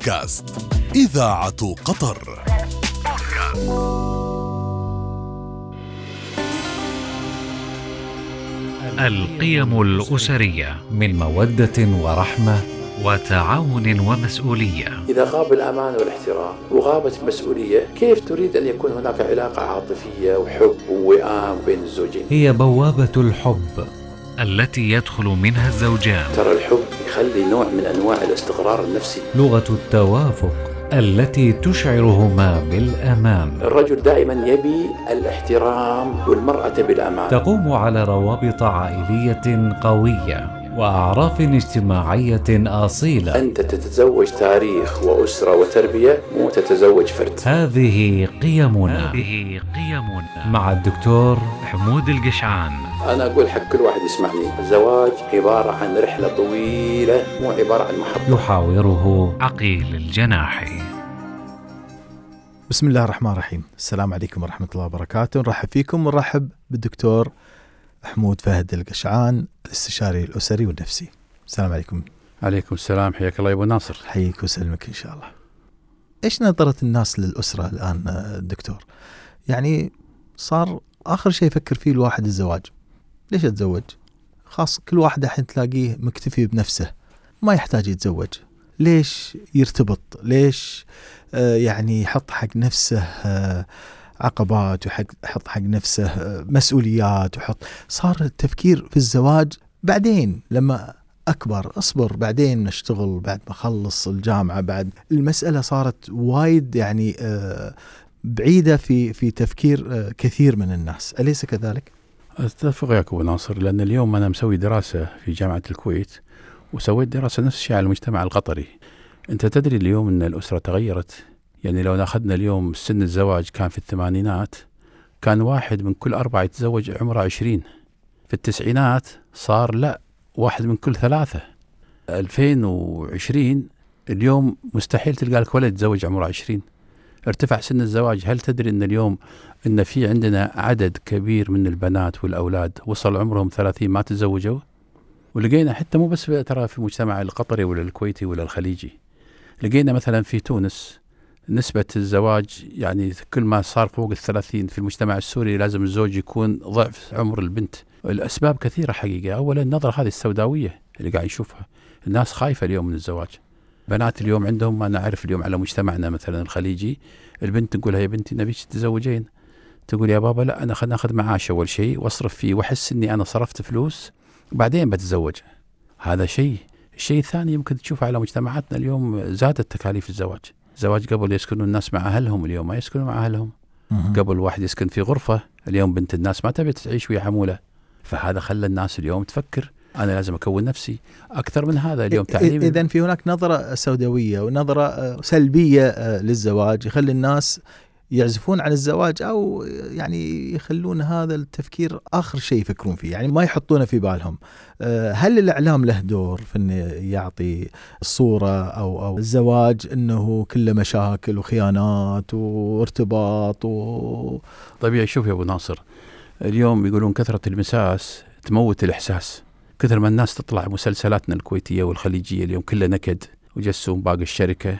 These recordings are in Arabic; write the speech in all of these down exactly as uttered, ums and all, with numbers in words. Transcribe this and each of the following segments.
بودكاست إذاعة قطر. القيم الأسرية من مودة ورحمة وتعاون ومسؤولية. إذا غاب الأمان والاحترام وغابت المسؤولية، كيف تريد أن يكون هناك علاقة عاطفية وحب ووئام بين الزوجين؟ هي بوابة الحب التي يدخل منها الزوجان. ترى الحب يخلي نوع من أنواع الاستقرار النفسي. لغة التوافق التي تشعرهما بالأمان. الرجل دائما يبي الاحترام والمرأة تبي الأمان. تقوم على روابط عائلية قوية وأعراف اجتماعية أصيلة. أنت تتزوج تاريخ وأسرة وتربية، مو تتزوج فرد. هذه قيمنا. هذه قيمنا مع الدكتور حمود القشعان. أنا أقول حق كل واحد يسمعني، الزواج عبارة عن رحلة طويلة، مو عبارة عن محطة. يحاوره عقيل الجناحي. بسم الله الرحمن الرحيم. السلام عليكم ورحمة الله وبركاته. نرحب فيكم ونرحب بالدكتور حمود فهد القشعان، الاستشاري الأسري والنفسي. السلام عليكم. عليكم السلام، حياك الله يا أبو ناصر. حييك وسلمك إن شاء الله. إيش نظرة الناس للأسرة الآن دكتور؟ يعني صار آخر شيء يفكر فيه الواحد الزواج. ليش أتزوج؟ خاص كل واحد الحين تلاقيه مكتفي بنفسه، ما يحتاج يتزوج. ليش يرتبط؟ ليش آه يعني يحط حق نفسه آه عقبات، ويحط حق نفسه آه مسؤوليات، ويحط صار التفكير في الزواج بعدين لما أكبر. أصبر بعدين نشتغل، بعد ما أخلص الجامعة. بعد المسألة صارت وايد يعني آه بعيدة في في تفكير آه كثير من الناس. أليس كذلك؟ أتفق يا أبو ناصر، لأن اليوم أنا مسوي دراسة في جامعة الكويت، وسويت دراسة نفس الشيء على المجتمع القطري. أنت تدري اليوم أن الأسرة تغيرت. يعني لو ناخذنا اليوم سن الزواج كان في الثمانينات كان واحد من كل أربعة يتزوج عمره عشرين. في التسعينات صار لا، واحد من كل ثلاثة. ألفين وعشرين اليوم مستحيل تلقى لك ولد يتزوج عمره عشرين. ارتفع سن الزواج. هل تدري أن اليوم أن في عندنا عدد كبير من البنات والأولاد وصل عمرهم ثلاثين ما تزوجوا؟ ولقينا حتى مو بس ترى في المجتمع القطري ولا الكويتي ولا الخليجي، لقينا مثلا في تونس نسبة الزواج يعني كل ما صار فوق الثلاثين. في المجتمع السوري لازم الزوج يكون ضعف عمر البنت. الأسباب كثيرة حقيقة. أولا النظرة هذه السوداوية اللي قاعد نشوفها، الناس خايفة اليوم من الزواج. بنات اليوم عندهم، ما نعرف اليوم على مجتمعنا مثلا الخليجي، البنت تقولها يا بنتي نبيك تتزوجين، تقول يا بابا لا، أنا خلنا ناخذ معاش أول شيء واصرف فيه وأحس إني أنا صرفت فلوس بعدين بتزوج. هذا شيء. الشيء الثاني يمكن تشوفه على مجتمعاتنا اليوم، زادت تكاليف الزواج. الزواج قبل يسكنوا الناس مع أهلهم، اليوم ما يسكنوا مع أهلهم. قبل واحد يسكن في غرفة، اليوم بنت الناس ما تبي تعيش ويا حمولة. فهذا خلى الناس اليوم تفكر أنا لازم أكون نفسي أكثر من هذا. اليوم تعليم. إذن في هناك نظرة سوداوية ونظرة سلبية للزواج يخلي الناس يعزفون عن الزواج، أو يعني يخلون هذا التفكير آخر شيء يفكرون فيه، يعني ما يحطونه في بالهم. هل الإعلام له دور في أنه يعطي الصورة أو, أو الزواج أنه كله مشاكل وخيانات وارتباط و... طبيعي. شوف يا أبو ناصر، اليوم يقولون كثرة المساس تموت الإحساس. كثر ما الناس تطلع مسلسلاتنا الكويتية والخليجية اليوم كلها نكد وجسوم باقي الشركة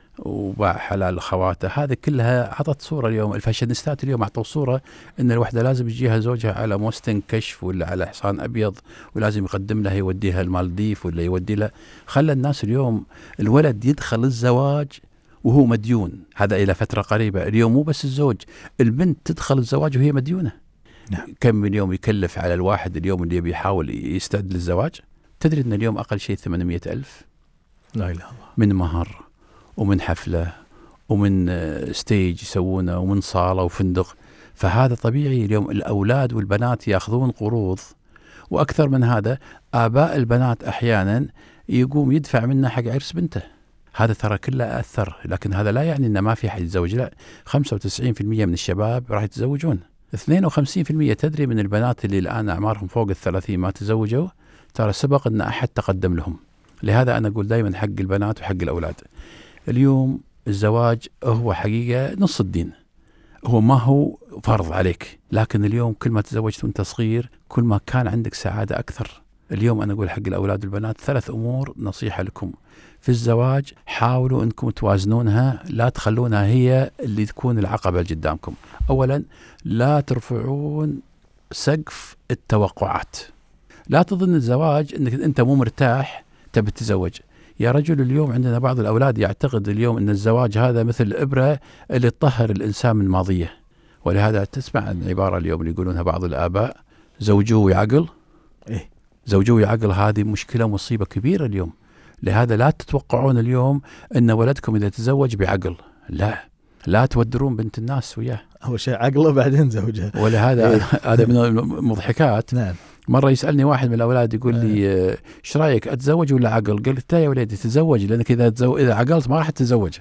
وباع حلال خواته، هذه كلها عطت صورة. اليوم الفاشينيستات اليوم عطوا صورة ان الوحدة لازم يجيها زوجها على موستن كشف ولا على حصان ابيض، ولازم يقدم لها يوديها المالديف ولا يودي لها. خلى الناس اليوم الولد يدخل الزواج وهو مديون. هذا الى فترة قريبة. اليوم مو بس الزوج، البنت تدخل الزواج وهي مديونة. نعم. كم من يوم يكلف على الواحد اليوم اللي يحاول يستعد للزواج؟ تدري ان اليوم اقل شيء ثمانمائة ألف. لا اله الا الله. من مهر ومن حفلة ومن ستيج يسوونه ومن صالة وفندق. فهذا طبيعي. اليوم الأولاد والبنات يأخذون قروض، وأكثر من هذا آباء البنات أحيانا يقوم يدفع منه حق عرس بنته. هذا ترى كله أثر. لكن هذا لا يعني أنه ما في حد يتزوج، لا. خمسة وتسعين بالمئة من الشباب راح يتزوجون. اثنين وخمسين بالمئة تدري من البنات اللي الآن أعمارهم فوق الثلاثين ما تزوجوا، ترى سبق أن أحد تقدم لهم. لهذا أنا أقول دايما حق البنات وحق الأولاد. اليوم الزواج هو حقيقة نص الدين، هو ما هو فرض عليك. لكن اليوم كل ما تزوجت وانت صغير كل ما كان عندك سعادة أكثر. اليوم أنا أقول حق الأولاد والبنات ثلاث أمور نصيحة لكم في الزواج، حاولوا أنكم توازنونها، لا تخلونها هي اللي تكون العقبة قدامكم. أولا، لا ترفعون سقف التوقعات. لا تظن الزواج أنك أنت مو مرتاح تبي تتزوج. يا رجل، اليوم عندنا بعض الأولاد يعتقد اليوم أن الزواج هذا مثل الإبرة اللي تطهر الإنسان من ماضيه. ولهذا تسمع العبارة اليوم اللي يقولونها بعض الآباء: زوجوه يعقل. إيه؟ زوجوه يعقل، هذه مشكلة مصيبة كبيرة اليوم. لهذا لا تتوقعون اليوم أن ولدكم إذا تزوج بعقل. لا لا تودرون بنت الناس وياه. أول شيء عقله بعدين زوجها. ولهذا هذا من المضحكات. نعم. مرة يسألني واحد من الأولاد يقول لي: ايش رايك أتزوج ولا عقل؟ قلت له: يا ولدي تزوج، لأنك إذا تزو... إذا عقلت ما راح تتزوج.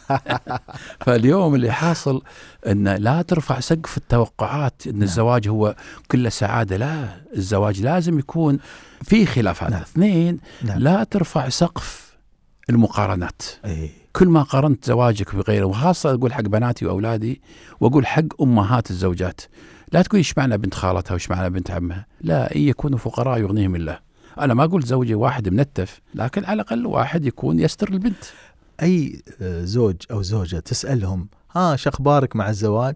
فاليوم اللي حاصل أن لا ترفع سقف التوقعات أن الزواج هو كله سعادة. لا، الزواج لازم يكون في خلافات. نعم. اثنين، نعم. لا ترفع سقف المقارنات. إيه؟ كل ما قارنت زواجك بغيره، وخاصة أقول حق بناتي وأولادي وأقول حق أمهات الزوجات، لا تقول إيش معنى بنت خالتها وإيش معنى بنت عمها. لا، إن يكونوا فقراء يغنيهم الله. أنا ما أقول زوجي واحد منتف، لكن على الأقل واحد يكون يستر البنت. أي زوج أو زوجة تسألهم: ها شخبارك مع الزواج؟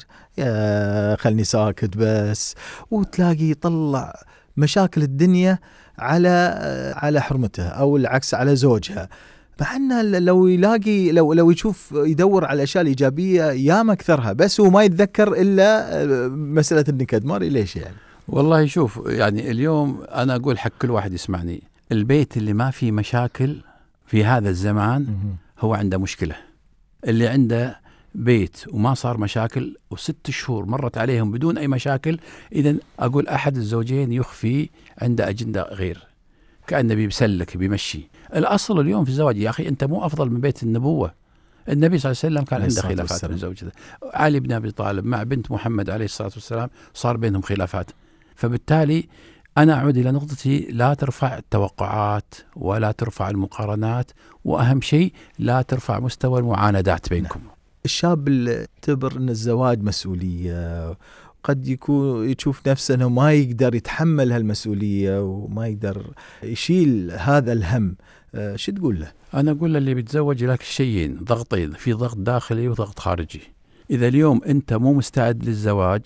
يا خلني ساكت بس، وتلاقي يطلع مشاكل الدنيا على على حرمتها أو العكس على زوجها. مع أنه لو يلاقي لو لو يشوف يدور على الأشياء الإيجابية ياما أكثرها، بس هو ما يتذكر إلا مسألة النكد. ما أدري ليش يعني. والله شوف، يعني اليوم أنا أقول حق كل واحد يسمعني: البيت اللي ما فيه مشاكل في هذا الزمان هو عنده مشكلة. اللي عنده بيت وما صار مشاكل وست شهور مرت عليهم بدون أي مشاكل، إذن أقول أحد الزوجين يخفي عنده أجندة غير، كأنه بيسلك بيمشي. الأصل اليوم في الزواج يا أخي أنت مو أفضل من بيت النبوة. النبي صلى الله عليه وسلم كان عنده خلافات من زوجته. علي بن أبي طالب مع بنت محمد عليه الصلاة والسلام صار بينهم خلافات. فبالتالي أنا أعود إلى نقطتي: لا ترفع التوقعات ولا ترفع المقارنات، وأهم شيء لا ترفع مستوى المعاندات بينكم. الشاب اللي يعتبر أن الزواج مسؤولية، قد يكون يشوف نفسه أنه ما يقدر يتحمل هالمسؤولية وما يقدر يشيل هذا الهم، أه شو تقول له؟ أنا أقول له: اللي بيتزوج لك شيئين، ضغطين، في ضغط داخلي وضغط خارجي. إذا اليوم أنت مو مستعد للزواج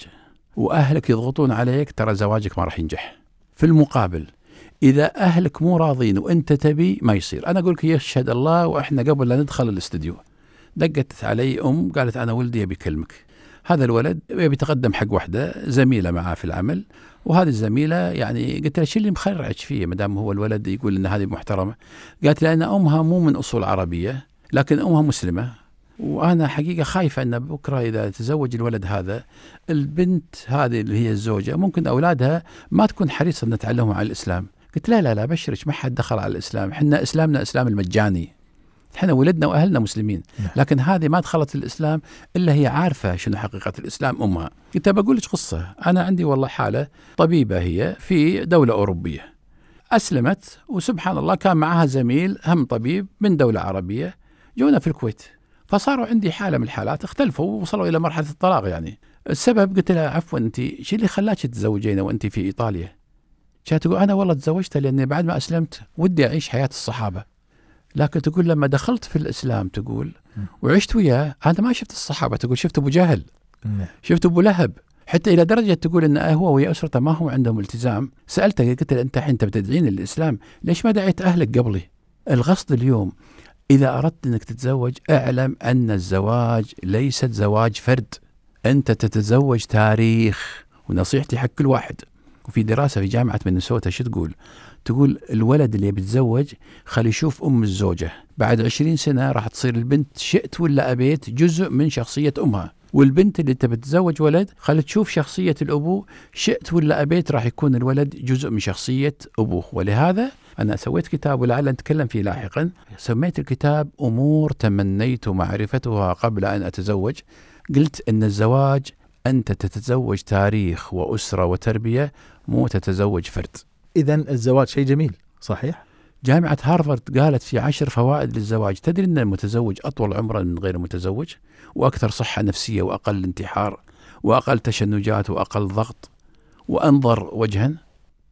وأهلك يضغطون عليك، ترى زواجك ما راح ينجح. في المقابل إذا أهلك مو راضين وأنت تبي، ما يصير. أنا أقول لك يشهد الله، وإحنا قبل لا ندخل الاستديو دقت علي أم قالت: أنا ولدي يبي يكلمك. هذا الولد يبي يتقدم حق واحدة زميلة معاه في العمل، وهذه الزميلة يعني قلت لها: شو اللي مخرعك فيه مدام هو الولد يقول إن هذه محترمة؟ قالت لي: أن أمها مو من أصول عربية، لكن أمها مسلمة، وأنا حقيقة خايفة أن بكرة إذا تزوج الولد هذا، البنت هذه اللي هي الزوجة ممكن أولادها ما تكون حريصة أن تعلمهم على الإسلام. قلت: لا لا لا بشرش، ما حد دخل على الإسلام، إحنا إسلامنا إسلام المجاني، إحنا ولدنا وأهلنا مسلمين، لكن هذه ما دخلت الإسلام إلا هي عارفة شنو حقيقة الإسلام أمها. قلت: بقول لك قصة. أنا عندي والله حالة طبيبة هي في دولة أوروبية، أسلمت وسبحان الله كان معها زميل هم طبيب من دولة عربية، جونا في الكويت، فصاروا عندي حالة من الحالات اختلفوا ووصلوا إلى مرحلة الطلاق. يعني السبب قلت لها: عفوا أنت شو اللي خلاك تتزوجين وأنت في إيطاليا؟ كانت تقول: أنا والله تزوجت لأني بعد ما أسلمت ودي أعيش حياة الصحابة، لكن تقول لما دخلت في الإسلام تقول وعشت وياه أنا ما شفت الصحابة، تقول شفت أبو جهل، شفت أبو لهب، حتى إلى درجة تقول إن هو ويا أسرته ما هو عندهم التزام. سألته قلت له: أنت حين بتدعين للإسلام ليش ما دعيت أهلك قبلي؟ القصد اليوم إذا أردت أنك تتزوج اعلم أن الزواج ليست زواج فرد، أنت تتزوج تاريخ. ونصيحتي حق كل واحد، وفي دراسة في جامعة مينيسوتا شو تقول؟ تقول الولد اللي بيتزوج خلي يشوف أم الزوجة، بعد عشرين سنة راح تصير البنت شئت ولا أبيت جزء من شخصية أمها، والبنت اللي تبي تتزوج ولد خلي تشوف شخصية الأبو، شئت ولا أبيت راح يكون الولد جزء من شخصية أبوه. ولهذا أنا سويت كتاب ولعل نتكلم فيه لاحقا، سميت الكتاب أمور تمنيت معرفتها قبل أن أتزوج. قلت أن الزواج أنت تتزوج تاريخ وأسرة وتربية، مو تتزوج فرد. إذن الزواج شيء جميل صحيح؟ جامعة هارفارد قالت في عشر فوائد للزواج. تدري أن المتزوج أطول عمرا من غير المتزوج، وأكثر صحة نفسية، وأقل انتحار، وأقل تشنجات، وأقل ضغط، وأنظر وجها.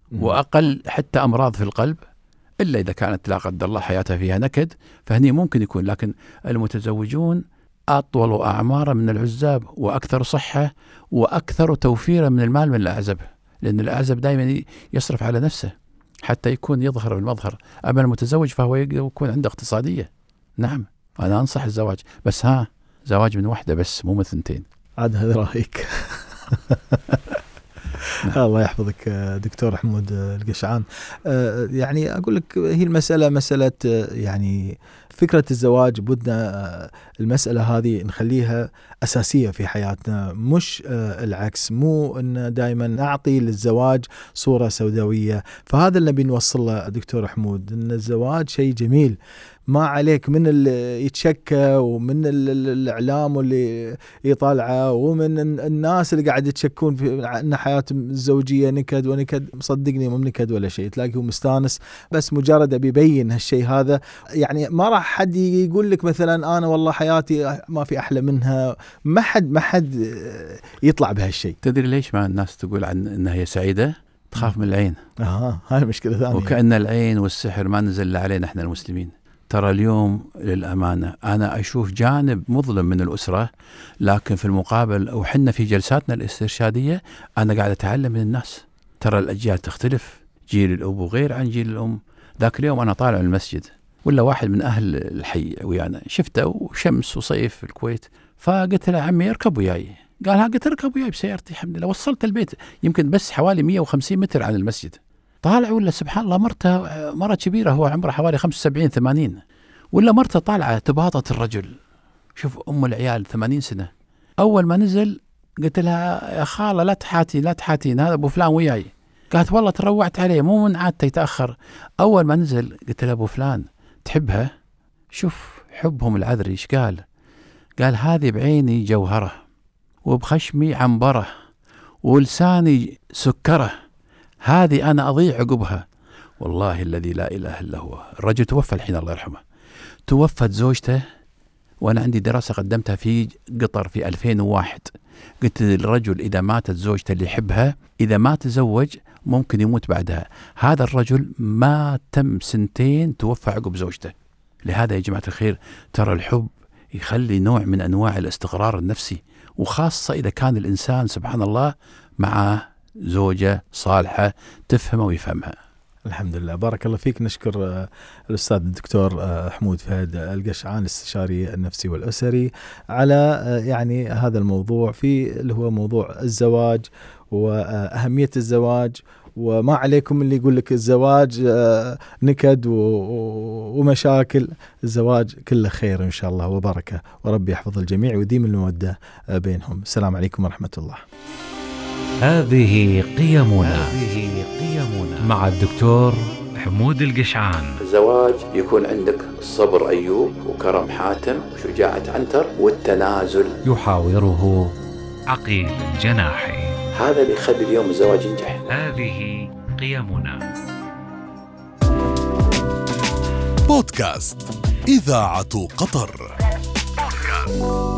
وأقل حتى أمراض في القلب، إلا إذا كانت لا قدر الله حياتها فيها نكد، فهني ممكن يكون. لكن المتزوجون أطول أعمارا من العزاب، وأكثر صحة، وأكثر توفيرا من المال من الأعزب، لأن الأعزب دائما يصرف على نفسه حتى يكون يظهر بالمظهر. أما المتزوج فهو يكون عنده اقتصادية. نعم أنا أنصح الزواج، بس ها زواج من واحدة بس مو من ثنتين. عاد هذا رأيك. الله يحفظك دكتور حمود القشعان. يعني أقول لك هي المسألة مسألة يعني فكرة الزواج بدنا المسألة هذه نخليها أساسية في حياتنا، مش العكس، مو أن دائما نعطي للزواج صورة سوداوية. فهذا اللي بنوصل له دكتور حمود، أن الزواج شيء جميل، ما عليك من اللي يتشكى ومن الإعلام واللي يطالعه ومن الناس اللي قاعد يتشكون في أن حياتهم الزوجية نكد ونكد. مصدقني مو نكد ولا شيء، تلاقيه مستانس، بس مجرد بيبين هالشيء هذا. يعني ما راح حد يقول لك مثلا أنا والله حياتي ما في أحلى منها، ما حد ما حد يطلع بهالشيء. تدري ليش ما الناس تقول عن أنها هي سعيدة؟ تخاف من العين. آه هاي مشكلة ثانية. وكأن العين والسحر ما نزل علينا إحنا المسلمين. ترى اليوم للأمانة أنا أشوف جانب مظلم من الأسرة، لكن في المقابل وحنا في جلساتنا الاسترشادية أنا قاعد أتعلم من الناس. ترى الأجيال تختلف، جيل الأب غير عن جيل الأم. ذاك اليوم أنا طالع من المسجد ولا واحد من أهل الحي ويانا شفته وشمس وصيف في الكويت، فقلت له عمي اركب وياي. قال ها، قلت اركب وياي بسيارتي. الحمد لله وصلت البيت يمكن بس حوالي مية وخمسين متر عن المسجد. طالع ولا سبحان الله مرته مرة كبيرة، هو عمره حوالي خمسة وسبعين ثمانين، ولا مرته طالعة تباطت الرجل. شوف أم العيال ثمانين سنة. أول ما نزل قلت لها يا خالة لا تحاتي لا تحاتين، هذا أبو فلان وياي. قالت والله تروعت عليه مو من عادته يتأخر. أول ما نزل قلت لها أبو فلان تحبها؟ شوف حبهم العذري إيش قال؟ قال هذه بعيني جوهرة، وبخشمي عنبرة، ولساني سكرة، هذه أنا أضيع عقبها. والله الذي لا إله إلا هو. الرجل توفى الحين الله يرحمه. توفت زوجته وأنا عندي دراسة قدمتها في قطر في ألفين وواحد. قلت للرجل إذا ماتت زوجته اللي يحبها إذا ما تزوج ممكن يموت بعدها. هذا الرجل ما تم سنتين توفى عقب زوجته. لهذا يا جماعة الخير ترى الحب يخلي نوع من أنواع الاستقرار النفسي، وخاصة إذا كان الإنسان سبحان الله مع زوجة صالحة تفهمه ويفهمها. الحمد لله. بارك الله فيك. نشكر الأستاذ الدكتور حمود فهد القشعان الاستشاري النفسي والأسري على يعني هذا الموضوع في اللي هو موضوع الزواج وأهمية الزواج. وما عليكم اللي يقول لك الزواج نكد ومشاكل، الزواج كله خير إن شاء الله وبركة، وربي يحفظ الجميع ويديم المودة بينهم. السلام عليكم ورحمة الله. هذه قيمنا. هذه قيمنا مع الدكتور حمود القشعان. الزواج يكون عندك صبر أيوب، وكرم حاتم، وشجاعة عنتر، والتنازل. يحاوره عقيل الجناحي. هذا اللي يخلي اليوم الزواج ينجح. هذه قيمنا. بودكاست إذاعة قطر. بودكاست.